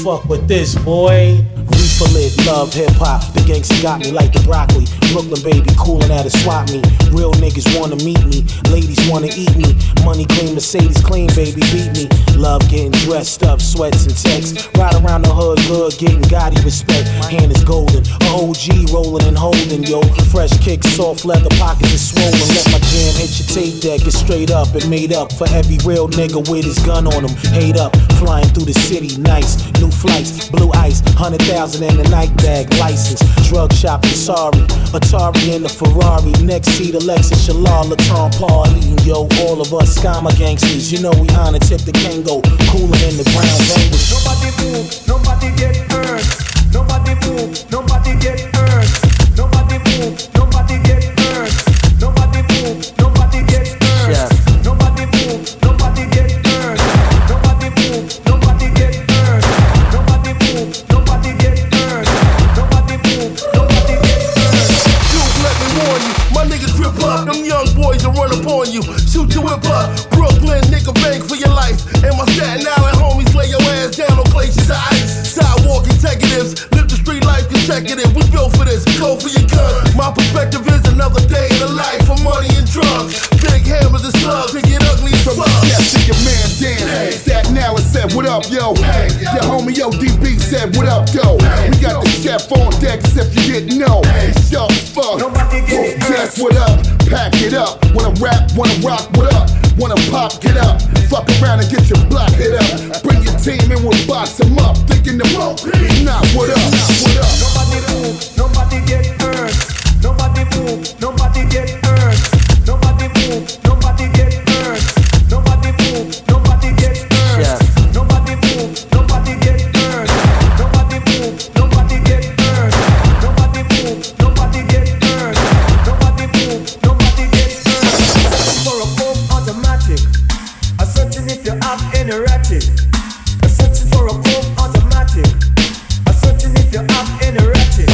Fuck with this, boy. Reefer lit, love hip hop. The gangsta got me like the broccoli. Brooklyn baby, coolin' at a swap me. Real niggas wanna meet me, ladies wanna eat me. Money clean, Mercedes clean, baby, beat me. Love getting dressed up, sweats and texts. Ride around the hood, good, getting Gotti respect. Hand is golden, a OG rolling and holding, yo. Fresh kicks, soft leather, pockets is swollen. Let my jam hit your tape deck, it's straight up and made up for every real nigga with his gun on him. Hate up, flying through the city, nice. New flights, blue ice, 100,000 in a night bag, license. Drug shopping, sorry. Atari in the Ferrari, next seat Alexis, Shalal, Latron, Paul eating, yo. All of us Skama gangsters, you know we honor tip the Kango, cooler in the ground language. Nobody move, nobody get hurt. Nobody move, nobody get hurt. Nobody move, nobody get hurt. Nobody move, nobody get hurt. Yeah. Nobody move, nobody get hurt. Nobody move, nobody get hurt. Nobody move, nobody get hurt. Nobody move, nobody get hurt. Dude, let me warn you, my niggas grip up. Them young boys will run upon you. Shoot your whip up. Brooklyn, nigga, bang for your life. And my Staten Island homies lay your ass down on glaciers of ice. Sidewalk executives, live the street life consecutive. We built for this, go for your gun. My perspective is another day in the life of money and drugs. Big hammers and slugs, they get ugly as From the fuck. chef to your man Dan, Staten Island said, what up, yo? Your homie ODB said, what up, yo? We got the chef on deck, as if you didn't know. It's sharp as fuck. Nobody get Death, what up? Pack it up. Wanna rap, wanna rock, what up? Wanna pop, get up. Fuck around and get your block hit up. Bring your team and we'll box them up. Thinking the won't be not, what up? What up? Nobody move, nobody get hurt. Nobody move, nobody get hurt. Nobody move, nobody get hurt. Nobody move, nobody get hurt. Yeah. Nobody move, nobody get hurt. Nobody move, nobody get hurt. Nobody move, nobody get hurt. Nobody move, nobody get hurt. For a home automatic, I'm searching if you have any ratchet. I'm searching for a home automatic. I'm searching if you have any ratchet.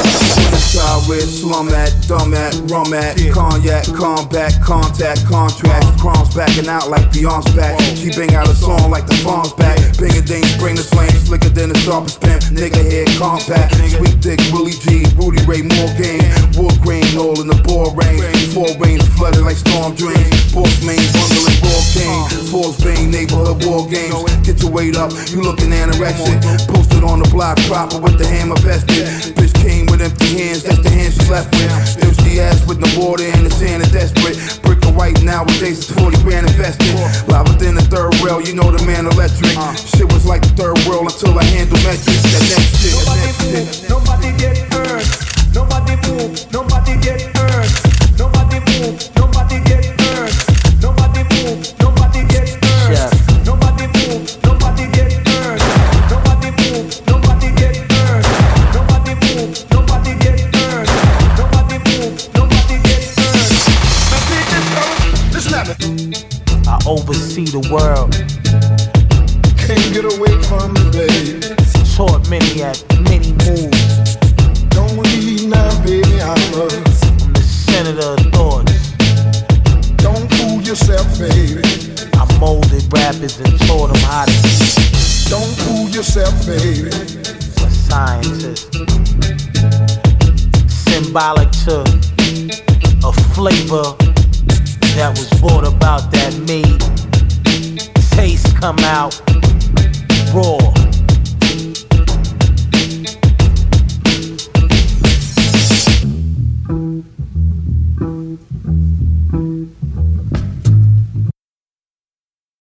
Child with slum at, dumb at, rum at, cognac, combat, contact, contract, crumbs backing out like Beyonce back. She bang out a song like the Fonz back. Bigger things bring the slang, slicker than the sharpest pen. Nigga head compact, sweet dick, Willie G, Rudy Ray, more game. Wood grain, all in the ball range. Four range flooded like storm drains. Boss main, bundling ball king. Force Bane, neighborhood war games. Get your weight up, you looking anorexic. Posted on the block proper with the hammer vested. Bitch came with empty hands, that's the hands she left with. Still she ass with no water and the sand is desperate. Brick or white nowadays is 40 grand invested. Live within the third rail, you know the man electric. Shit was like the third world until I handle metrics. That next shit, that Nobody next move, shit. nobody get hurt. Nobody move, nobody get hurt. Nobody move, nobody get hurt. Nobody move, nobody get hurt. Yeah. Nobody move, nobody get hurt. Nobody move, nobody get hurt. Nobody move, nobody get hurt. Nobody move, nobody get hurt. Now dig this, fellas. Listen at me. I oversee the world, Can't get away from me, baby. taught many at many moves. Don't leave now, baby, I must. I'm the senator of thoughts. Don't fool yourself, baby. I molded rappers and taught them how to be Don't fool yourself, baby. a scientist. Symbolic to a flavor that was brought about that made taste come out raw.